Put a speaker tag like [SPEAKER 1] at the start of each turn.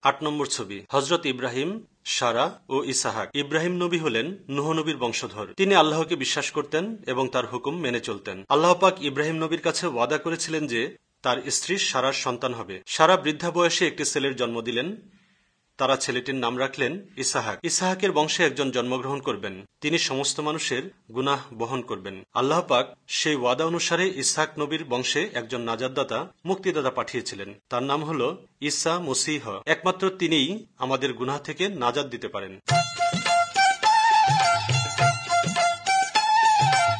[SPEAKER 1] 8 নম্বর ছবি, হযরত ইব্রাহিম, সারা ও ইসহাক। ইব্রাহিম নবী হলেন নূহ নবীর বংশধর। তিনি আল্লাহকে বিশ্বাস করতেন এবং তার হুকুম মেনে চলতেন। আল্লাহ পাক ইব্রাহিম নবীর কাছে ওয়াদা করেছিলেন যে তার স্ত্রী সারার সন্তান হবে। সারা বৃদ্ধা বয়সে একটি ছেলের জন্ম দিলেন। তারা ছেলেটির নাম রাখলেন ইসহাক। ইসহাকের বংশে একজন জন্মগ্রহণ করবেন, তিনি সমস্ত মানুষের গুনাহ বহন করবেন। আল্লাহ পাক সেই ওয়াদা অনুসারে ইসহাক নবীর বংশে একজন নাজাতদাতা, মুক্তিদাতা পাঠিয়েছিলেন। তার নাম হল ঈসা মসীহ। একমাত্র তিনিই আমাদের গুনাহ থেকে নাজাত দিতে পারেন।